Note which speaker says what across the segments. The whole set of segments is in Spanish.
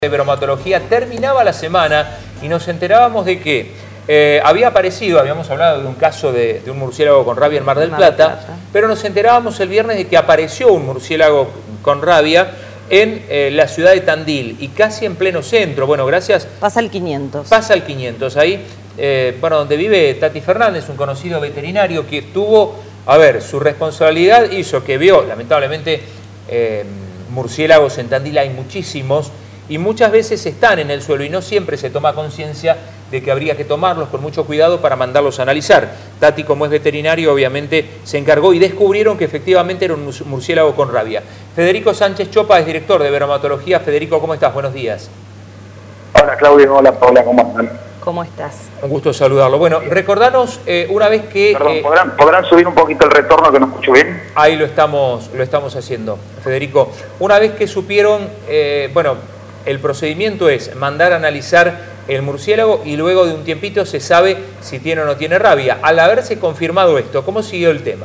Speaker 1: de bromatología terminaba la semana y nos enterábamos de que había aparecido, habíamos hablado de un caso de un murciélago con rabia en Mar del Plata, pero nos enterábamos el viernes de que apareció un murciélago con rabia en la ciudad de Tandil y casi en pleno centro. Bueno, gracias.
Speaker 2: Pasa el 500.
Speaker 1: Pasa el 500, ahí, bueno, donde vive Tati Fernández, un conocido veterinario que tuvo, su responsabilidad hizo que vio, lamentablemente, murciélagos en Tandil hay muchísimos, y muchas veces están en el suelo y no siempre se toma conciencia de que habría que tomarlos con mucho cuidado para mandarlos a analizar. Tati, como es veterinario, obviamente se encargó y descubrieron que efectivamente era un murciélago con rabia. Federico Sánchez Chopa es director de bromatología. Federico, ¿cómo estás? Buenos días.
Speaker 3: Hola Claudio, hola Paula, ¿cómo están?
Speaker 2: ¿Cómo estás?
Speaker 1: Un gusto saludarlo. Bueno, recordanos una vez que...
Speaker 3: Perdón, ¿podrán subir un poquito el retorno que no escucho bien?
Speaker 1: Ahí lo estamos haciendo, Federico. Una vez que supieron, el procedimiento es mandar a analizar el murciélago y luego de un tiempito se sabe si tiene o no tiene rabia. Al haberse confirmado esto, ¿cómo siguió el tema?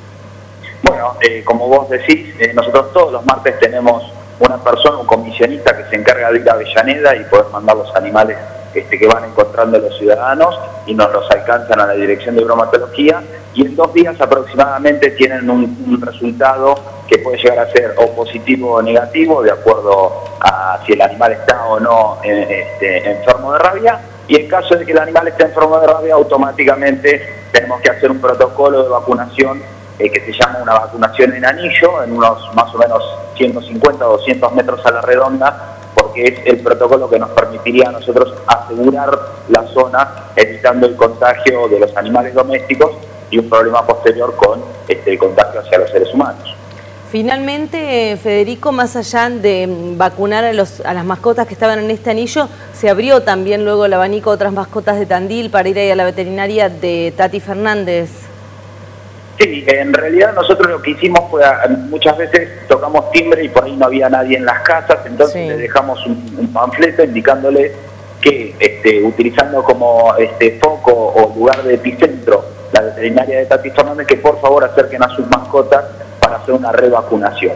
Speaker 3: Bueno, como vos decís, nosotros todos los martes tenemos una persona, un comisionista que se encarga de ir a Avellaneda y poder mandar los animales que van encontrando los ciudadanos y nos los alcanzan a la dirección de bromatología, y en 2 días aproximadamente tienen un resultado que puede llegar a ser o positivo o negativo, de acuerdo a si el animal está o no enfermo de rabia, y en caso de que el animal esté enfermo de rabia, automáticamente tenemos que hacer un protocolo de vacunación que se llama una vacunación en anillo, en unos más o menos 150 o 200 metros a la redonda, porque es el protocolo que nos permitiría a nosotros asegurar la zona, evitando el contagio de los animales domésticos y un problema posterior con el contagio hacia los seres humanos.
Speaker 2: Finalmente, Federico, más allá de vacunar a las mascotas que estaban en este anillo, se abrió también luego el abanico a otras mascotas de Tandil para ir ahí a la veterinaria de Tati Fernández.
Speaker 3: Sí, en realidad nosotros lo que hicimos fue, muchas veces tocamos timbre y por ahí no había nadie en las casas, entonces le dejamos un panfleto indicándole que utilizando como foco o lugar de epicentro la veterinaria de Tati Fernández, que por favor acerquen a sus mascotas para hacer una revacunación.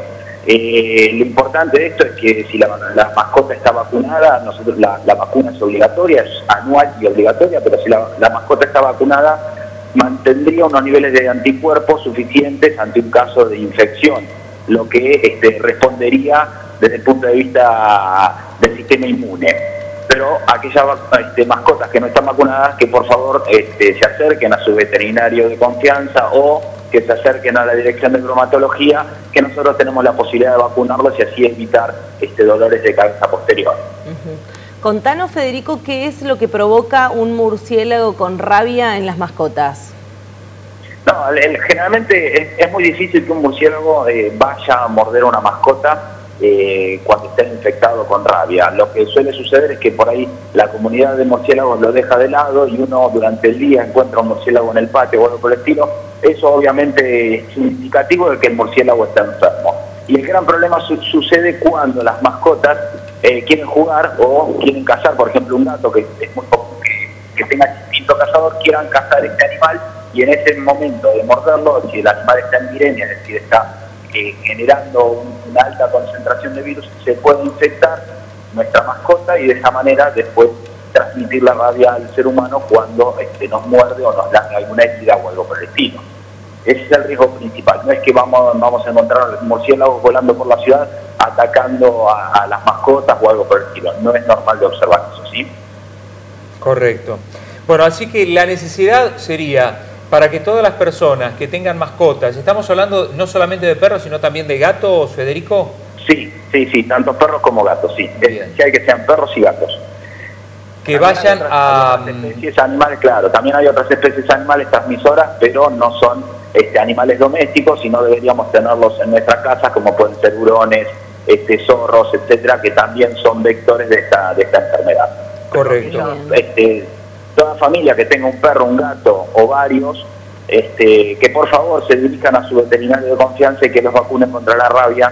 Speaker 3: Lo importante de esto es que si la mascota está vacunada, nosotros la vacuna es obligatoria, es anual y obligatoria, pero si la mascota está vacunada, mantendría unos niveles de anticuerpos suficientes ante un caso de infección, lo que respondería desde el punto de vista del sistema inmune. Pero aquellas mascotas que no están vacunadas, que por favor se acerquen a su veterinario de confianza o que se acerquen a la dirección de bromatología, que nosotros tenemos la posibilidad de vacunarlos y así evitar dolores de cabeza posterior.
Speaker 2: Contanos, Federico, ¿qué es lo que provoca un murciélago con rabia en las mascotas?
Speaker 3: No, generalmente es muy difícil que un murciélago vaya a morder a una mascota cuando está infectado con rabia. Lo que suele suceder es que por ahí la comunidad de murciélagos lo deja de lado y uno durante el día encuentra un murciélago en el patio o algo por el estilo. Eso obviamente es indicativo de que el murciélago está enfermo. Y el gran problema sucede cuando las mascotas quieren jugar o quieren cazar, por ejemplo un gato, que es muy común que tenga instinto cazador, quieran cazar este animal, y en ese momento de morderlo, si el animal está en viremia, es decir, está generando una alta concentración de virus, se puede infectar nuestra mascota y de esa manera después transmitir la rabia al ser humano cuando nos muerde o nos da alguna herida o algo por el estilo. Ese es el riesgo principal. No es que vamos a encontrar murciélagos volando por la ciudad atacando a las mascotas o algo por el estilo. No es normal de observar eso, ¿sí?
Speaker 1: Correcto. Bueno, así que la necesidad sería para que todas las personas que tengan mascotas, estamos hablando no solamente de perros, sino también de gatos, Federico.
Speaker 3: Sí, tanto perros como gatos, sí. Es esencial que sean perros y gatos.
Speaker 1: Que
Speaker 3: también
Speaker 1: vayan
Speaker 3: hay otras especies animales, claro, también hay otras especies animales transmisoras, pero no son animales domésticos, y no deberíamos tenerlos en nuestras casas, como pueden ser hurones, zorros, etcétera, que también son vectores de esta enfermedad.
Speaker 1: Correcto.
Speaker 3: Toda familia que tenga un perro, un gato o varios, que por favor se dirijan a su veterinario de confianza y que los vacunen contra la rabia.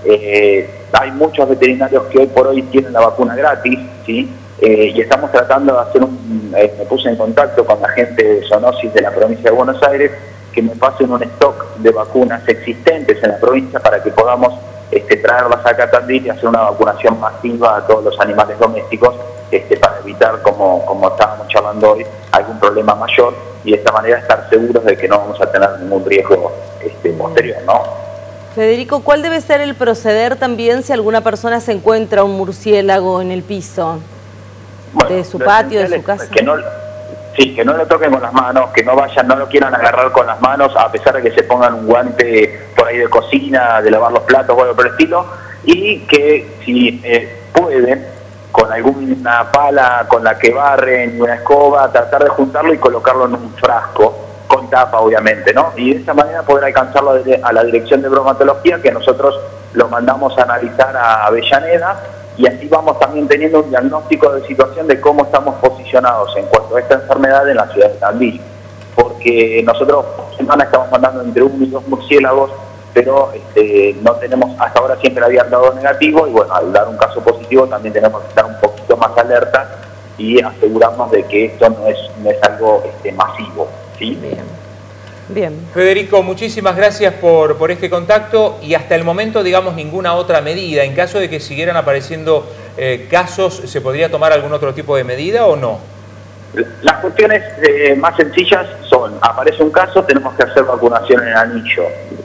Speaker 3: Hay muchos veterinarios que hoy por hoy tienen la vacuna gratis, ¿sí? Y estamos tratando de hacer me puse en contacto con la gente de Zoonosis de la provincia de Buenos Aires, que me pasen un stock de vacunas existentes en la provincia para que podamos traerlas acá a Tandil y hacer una vacunación masiva a todos los animales domésticos para evitar, como estábamos charlando hoy, algún problema mayor y de esta manera estar seguros de que no vamos a tener ningún riesgo posterior, ¿no?
Speaker 2: Federico, ¿cuál debe ser el proceder también si alguna persona se encuentra un murciélago en el piso de su patio, de su casa?
Speaker 3: Que no lo toquen con las manos, que no vayan, no lo quieran agarrar con las manos, a pesar de que se pongan un guante por ahí de cocina, de lavar los platos o algo por el estilo, y que si pueden, con alguna pala con la que barren y una escoba, tratar de juntarlo y colocarlo en un frasco, con tapa obviamente, ¿no? Y de esa manera poder alcanzarlo a la dirección de bromatología, que nosotros lo mandamos a analizar a Avellaneda, y así vamos también teniendo un diagnóstico de situación de cómo estamos posicionados en cuanto a esta enfermedad en la ciudad de Tandil. Porque nosotros por semana estamos mandando entre 1 y 2 murciélagos, pero no tenemos, hasta ahora siempre habían dado negativo, y bueno, al dar un caso positivo también tenemos que estar un poquito más alerta y asegurarnos de que esto no es algo masivo, ¿sí?
Speaker 2: Bien.
Speaker 1: Federico, muchísimas gracias por este contacto y hasta el momento, digamos, ninguna otra medida. En caso de que siguieran apareciendo casos, ¿se podría tomar algún otro tipo de medida o no?
Speaker 3: Las cuestiones más sencillas son, aparece un caso, tenemos que hacer vacunación en anillo.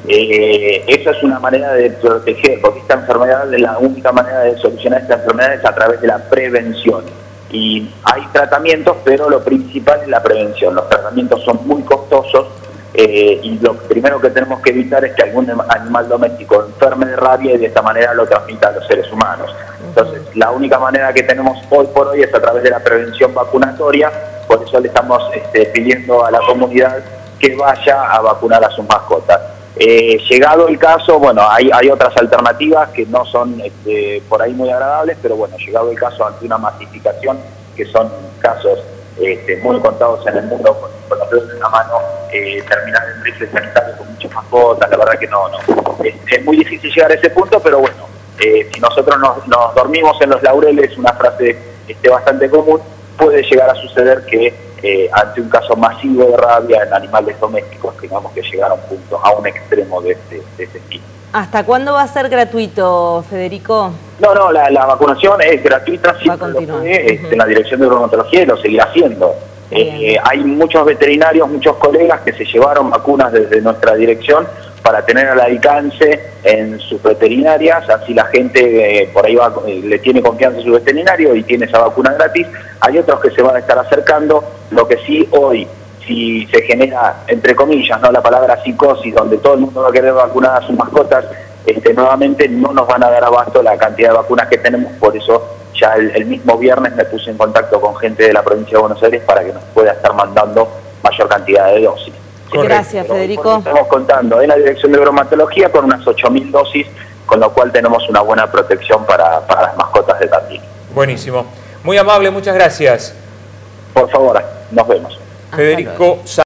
Speaker 3: Esa es una manera de proteger, porque esta enfermedad, la única manera de solucionar esta enfermedad es a través de la prevención. Y hay tratamientos, pero lo principal es la prevención. Los tratamientos son muy costosos. Y lo primero que tenemos que evitar es que algún animal doméstico enferme de rabia y de esta manera lo transmita a los seres humanos. Entonces, la única manera que tenemos hoy por hoy es a través de la prevención vacunatoria, por eso le estamos pidiendo a la comunidad que vaya a vacunar a sus mascotas. Llegado el caso, bueno, hay otras alternativas que no son por ahí muy agradables, pero bueno, llegado el caso ante una masificación, que son casos muy contados en el mundo, con los dedos en la mano, terminar en rifles sanitarios con muchas mascotas, la verdad que no. Es muy difícil llegar a ese punto, pero bueno, si nosotros nos dormimos en los laureles, una frase bastante común, puede llegar a suceder que ante un caso masivo de rabia en animales domésticos tengamos que llegar a un punto, a un extremo de ese tipo.
Speaker 2: ¿Hasta cuándo va a ser gratuito, Federico?
Speaker 3: No, la vacunación es gratuita, siempre lo fue, en la dirección de bromatología y lo seguirá haciendo. Hay muchos veterinarios, muchos colegas que se llevaron vacunas desde nuestra dirección para tener al alcance en sus veterinarias, así la gente por ahí le tiene confianza a su veterinario y tiene esa vacuna gratis. Hay otros que se van a estar acercando, lo que sí hoy, si se genera, entre comillas, no la palabra psicosis, donde todo el mundo va a querer vacunar a sus mascotas, nuevamente no nos van a dar abasto la cantidad de vacunas que tenemos, por eso ya el mismo viernes me puse en contacto con gente de la provincia de Buenos Aires para que nos pueda estar mandando mayor cantidad de dosis.
Speaker 2: Correcto. Gracias, Federico.
Speaker 3: Estamos contando en la dirección de bromatología con unas 8.000 dosis, con lo cual tenemos una buena protección para las mascotas de Tandil.
Speaker 1: Buenísimo. Muy amable, muchas gracias.
Speaker 3: Por favor, nos vemos.
Speaker 1: Federico